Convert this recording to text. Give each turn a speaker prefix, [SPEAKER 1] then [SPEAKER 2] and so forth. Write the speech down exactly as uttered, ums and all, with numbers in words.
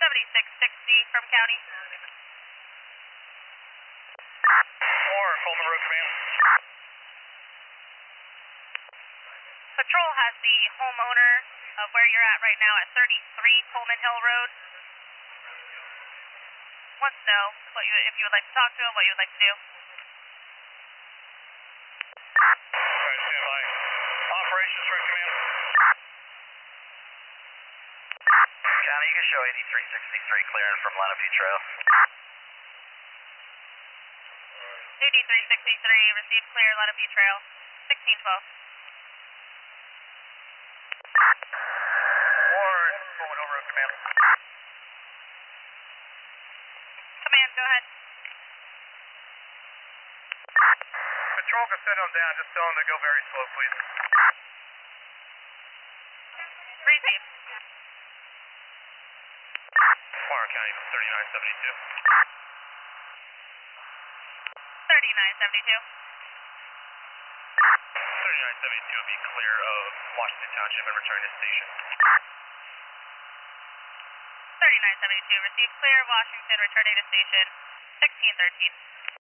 [SPEAKER 1] seventy-six sixty from county.
[SPEAKER 2] four, Coleman Road Command.
[SPEAKER 1] Patrol has the homeowner of where you're at right now at thirty-three Coleman Hill Road. Wants to know what you, if you would like to talk to him, what you would like to do.
[SPEAKER 2] Alright, stand by. Operations for command.
[SPEAKER 3] County, you can show eighty-three sixty-three clearing from Lenape Trail.
[SPEAKER 1] eighty-three sixty-three, received clear, Lenape Trail, sixteen twelve.
[SPEAKER 2] Ward, Coleman Hill Road Command.
[SPEAKER 1] Command, go ahead.
[SPEAKER 2] Patrol can send them down, just tell them to go very slow, please.
[SPEAKER 1] Received.
[SPEAKER 2] Warren County, thirty-nine seventy-two.
[SPEAKER 1] thirty-nine seventy-two.
[SPEAKER 2] thirty-nine seventy-two will be clear of Washington Township and return to station.
[SPEAKER 1] thirty-nine seventy-two, received clear, Washington, returning to station, sixteen thirteen.